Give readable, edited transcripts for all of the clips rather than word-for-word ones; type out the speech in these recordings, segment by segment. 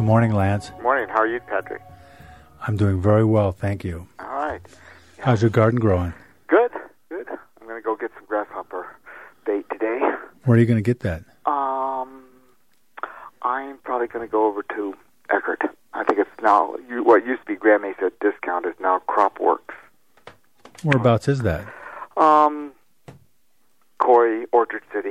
morning, Lance. Morning. How are you, Patrick? I'm doing very well, thank you. All right. Yeah. How's your garden growing? Good. I'm going to go get some grasshopper bait today. Where are you going to get that? I'm probably going to go over to Eckerd. I think it's now, what used to be Grand Mesa Discount is now CropWorks. Whereabouts is that? Corey, Orchard City,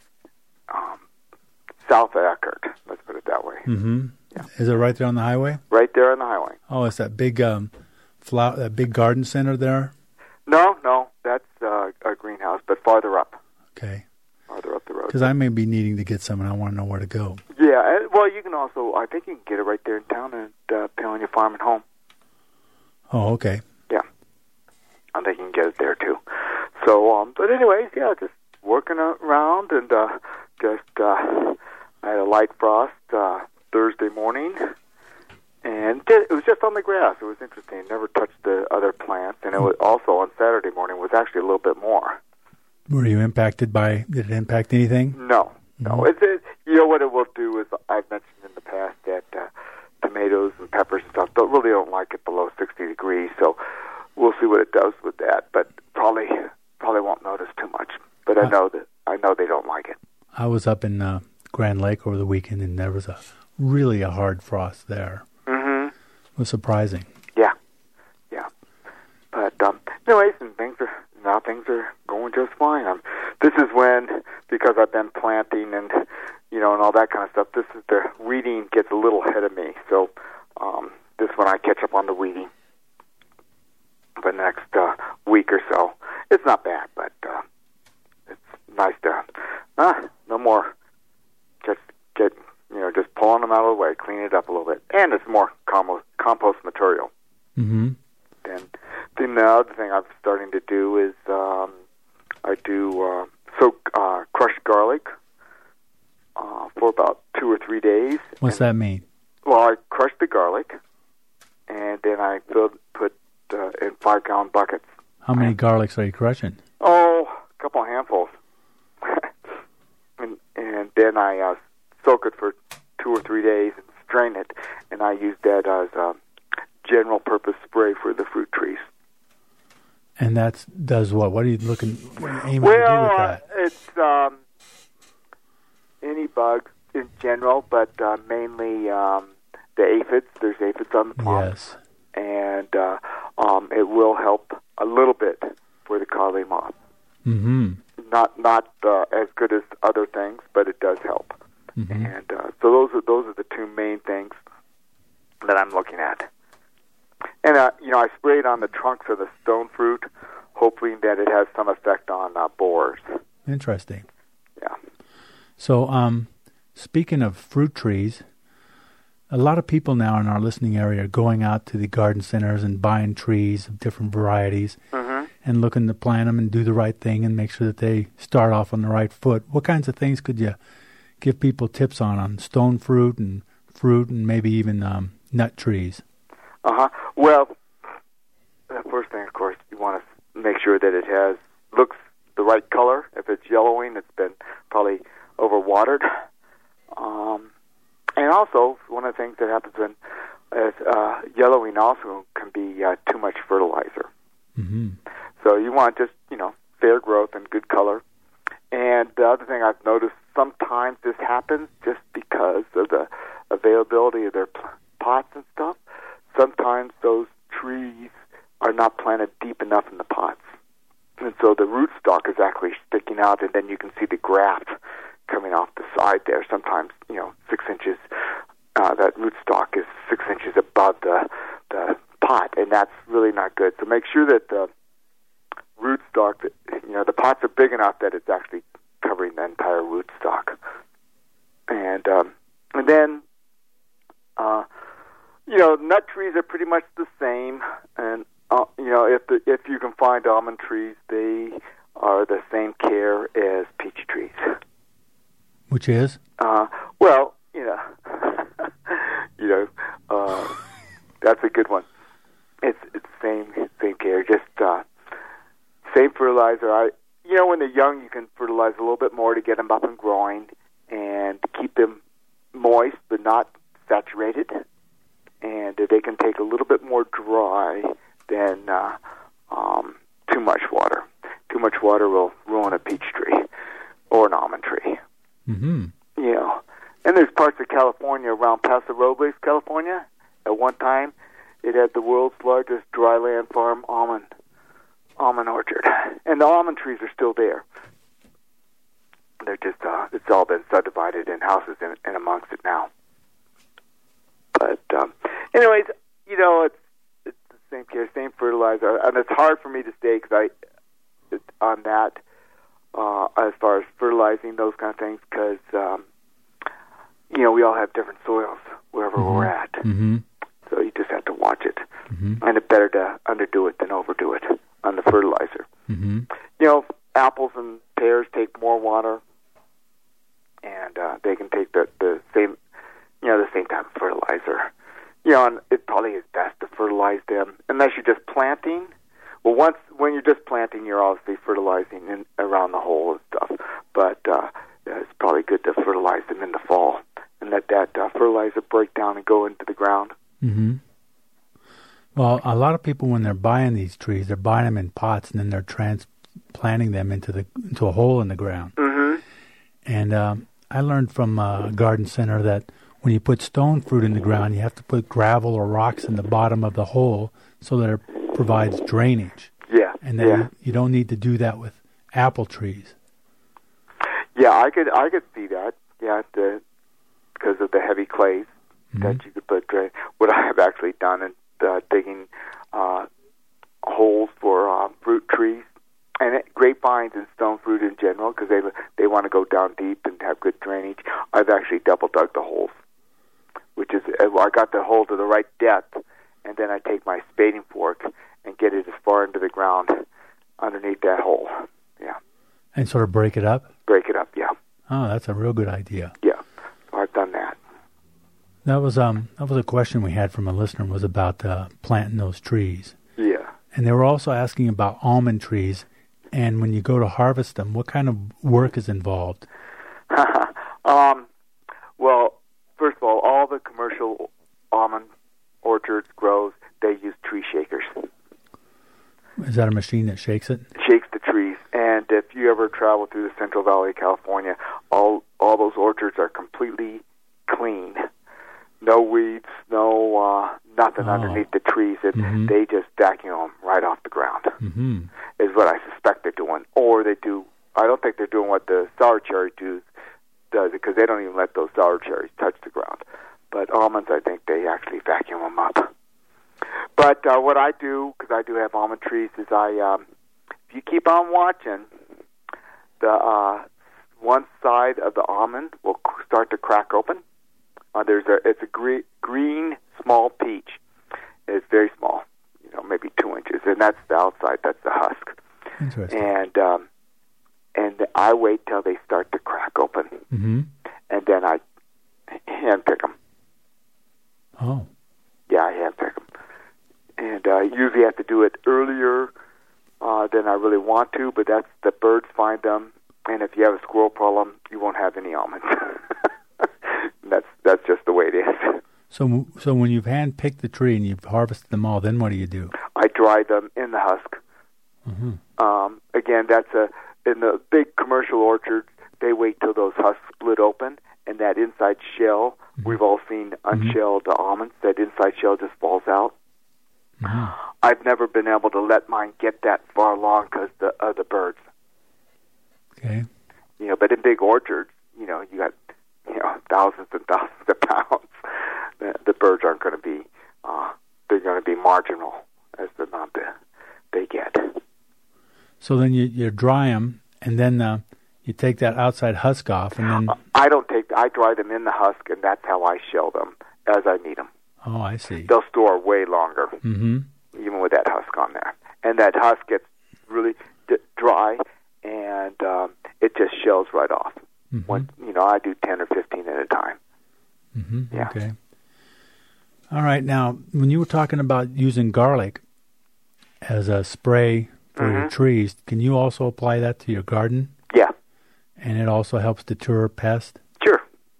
south of Eckerd. Let's put it that way. Mm-hmm. Yeah. Is it right there on the highway? Right there on the highway. Oh, it's that big that big garden center there? No, that's a greenhouse, but farther up. Okay. Farther up the road. Because I may be needing to get some, and I want to know where to go. Yeah, well, you can also, I think you can get it right there in town at Paleonia Farm and Home. Oh, okay. Yeah. I think you can get it there, too. So, but anyways, yeah, just working around and I had a light frost Thursday morning, and it was just on the grass. It was interesting. Never touched the other plants, and it was also on Saturday morning was actually a little bit more. Were you impacted by, did it impact anything? No. You know what it will do is, I've mentioned in the past that tomatoes and peppers and stuff really don't like it below 60 degrees, so we'll see what it does with that, but probably won't notice too much. But I know they don't like it. I was up in Grand Lake over the weekend, and there was really a hard frost there. Mm-hmm. It was surprising. Yeah. But anyways, and things are going just fine. This is when, because I've been planting and and all that kind of stuff, this is the weeding gets a little ahead of me. So this is when I catch up on the weeding for the next week or so. It's not bad, but it's nice to no more just pulling them out of the way, cleaning it up a little bit, and it's more compost material. Mm-hmm. And then the other thing I'm starting to do is I do soak crushed garlic for about 2 or 3 days. What's that mean? Well, I crush the garlic, and then I put in 5-gallon buckets. How many garlics are you crushing? Oh, a couple of handfuls. and then I soak it for 2 or 3 days and strain it, and I use that as a general purpose spray for the fruit trees. And that does what? What are you aiming to do with that? It's any bugs in general, but mainly the aphids. There's aphids on the plant. Yes. And it will help a little bit for the Carly moth. Mm-hmm. Not as good as other things, but it does help. Mm-hmm. And so those are the two main things that I'm looking at. And I sprayed on the trunks of the stone fruit, hoping that it has some effect on borers. Interesting. Yeah. So, speaking of fruit trees, a lot of people now in our listening area are going out to the garden centers and buying trees of different varieties and looking to plant them and do the right thing and make sure that they start off on the right foot. What kinds of things could you give people tips on stone fruit and maybe even nut trees? Well, the first thing, of course, you want to make sure that it looks the right color. If it's yellowing, it's been probably overwatered. And also, one of the things that happens when yellowing also can be too much fertilizer. Mm-hmm. So you want just, fair growth and good color. And the other thing I've noticed, sometimes this happens just because of the availability of their pots and stuff. Sometimes those trees are not planted deep enough in the pots. And so the rootstock is actually sticking out, and then you can see the graft coming off the side there. Sometimes, 6 inches, that rootstock is 6 inches above the pot, and that's really not good. So make sure that the rootstock, the pots are big enough that it's actually covering the entire rootstock. And then, nut trees are pretty much the same, and if you can find almond trees, they are the same care as peach trees. Which is? That's a good one. It's same care, just same fertilizer. When they're young, you can fertilize a little bit more to get them up and growing and keep them moist but not saturated. Mm-hmm. You know, and there's parts of California around Paso Robles, California. At one time, it had the world's largest dryland farm almond orchard, and the almond trees are still there. They're just it's all been subdivided in houses in amongst it now. But anyways, you know, it's the same care, same fertilizer, and it's hard for me to stay on that as far as fertilizing those kind of things, because you know, we all have different soils wherever we're at. Mm-hmm. So you just have to watch it. Mm-hmm. And it's better to underdo it than overdo it on the fertilizer. Mm-hmm. You know, apples and pears take more water, and they can take the same, you know, the same type of fertilizer. You know, and it probably is best to fertilize them unless you're just planting. Well, when you're just planting, you're obviously fertilizing around the hole and stuff. But it's probably good to fertilize them in the fall and let that fertilizer break down and go into the ground. Mm-hmm. Well, a lot of people, when they're buying these trees, they're buying them in pots, and then they're transplanting them into a hole in the ground. Mm-hmm. And I learned from a garden center that when you put stone fruit in the ground, you have to put gravel or rocks in the bottom of the hole so that it provides drainage. Yeah. And then you don't need to do that with apple trees. Yeah, I could see that. Yeah, because of the heavy clays that you could put drain. What I have actually done is digging holes for fruit trees and grapevines and stone fruit in general, because they want to go down deep and have good drainage. I've actually double dug the holes, which is I got the hole to the right depth, and then I take my spading fork and get it as far into the ground underneath that hole. Yeah. And sort of break it up? Break it up, yeah. Oh, that's a real good idea. Yeah, so I've done that. That was a question we had from a listener, was about planting those trees. Yeah. And they were also asking about almond trees, and when you go to harvest them, what kind of work is involved? Well, first of all the commercial almond orchards, grows, they use tree shakers. Is that a machine that shakes it? Shakes the trees. And if you ever travel through the Central Valley of California, all those orchards are completely clean. No weeds, no nothing underneath the trees. They just vacuum them right off the ground. Mm-hmm. Is what I suspect they're doing. Or they do. I don't think they're doing what the sour cherry does, because they don't even let those sour cherries touch the ground. But almonds, I think they actually vacuum them up. But what I do, because I do have almond trees, is if you keep on watching, the one side of the almond will start to crack open. It's a green small peach. It's very small, maybe 2 inches, and that's the outside. That's the husk. Interesting. And I wait till they start to crack open, and then I hand pick them. Oh. Yeah, I hand pick them, and I usually have to do it earlier than I really want to. But that's the birds find them, and if you have a squirrel problem, you won't have any almonds. That's just the way it is. So when you've hand-picked the tree and you've harvested them all, then what do you do? I dry them in the husk. Again, in the big commercial orchards, they wait till those husks split open, and that inside shell, we've all seen unshelled almonds, that inside shell just falls out. I've never been able to let mine get that far along because of the birds. Okay. But in big orchards, you got thousands and thousands of pounds. The birds aren't going to be, they're going to be marginal as the amount they get. So then you dry them, and then you take that outside husk off, and then... I dry them in the husk, and that's how I shell them as I need them. Oh, I see. They'll store way longer, even with that husk on there. And that husk gets really dry, and it just shells right off. When I do 10 or 15 at a time. Yeah. Okay. All right. Now, when you were talking about using garlic as a spray for your trees, can you also apply that to your garden? Yeah. And it also helps deter pests? Sure.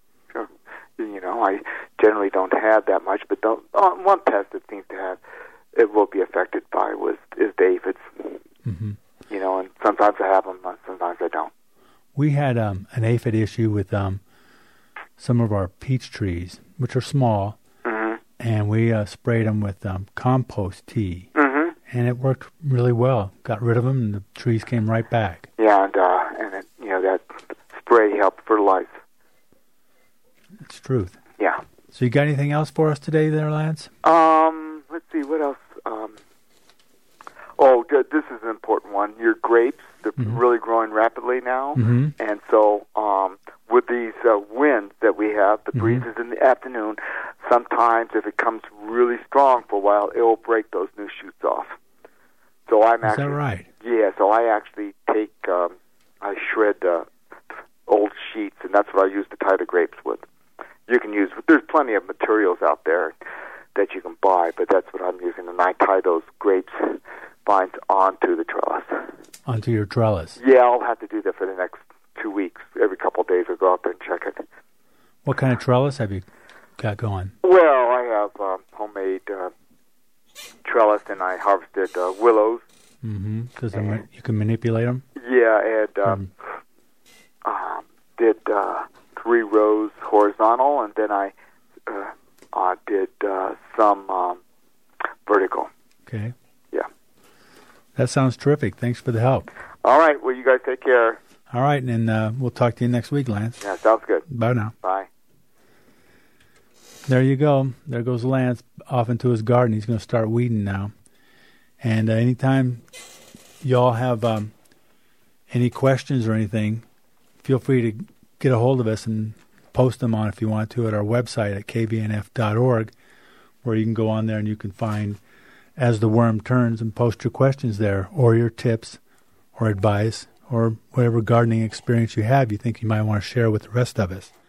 I generally don't have that much, but one pest that seems to have, it will be affected by is aphids. And sometimes I have them, sometimes I don't. We had an aphid issue with some of our peach trees, which are small, and we sprayed them with compost tea, and it worked really well. Got rid of them, and the trees came right back. Yeah, and it, that spray helped fertilize. It's truth. Yeah. So you got anything else for us today there, Lance? Let's see, what else? This is an important one. Your grapes, they're really growing rapidly now. And so with these winds that we have, the breezes in the afternoon, sometimes if it comes really strong for a while, it will break those new shoots off. So Is that right? Yeah, so I actually take, I shred old sheets, and that's what I use to tie the grapes with. You can use, there's plenty of materials out there that you can buy, but that's what I'm using, and I tie those grapes vines onto the trellis. Onto your trellis? Yeah, I'll have to do that for the next 2 weeks. Every couple of days I'll go out there and check it. What kind of trellis have you got going? Well, I have homemade trellis, and I harvested willows. Because you can manipulate them? Yeah, and did 3 rows horizontal, and then I did some vertical. Okay. Yeah. That sounds terrific. Thanks for the help. All right. Well, you guys take care. All right, and we'll talk to you next week, Lance. Yeah, sounds good. Bye now. Bye. There you go. There goes Lance off into his garden. He's going to start weeding now. And anytime y'all have any questions or anything, feel free to get a hold of us and post them on, if you want to, at our website at kvnf.org, where you can go on there and you can find As the Worm Turns and post your questions there, or your tips or advice or whatever gardening experience you have you think you might want to share with the rest of us.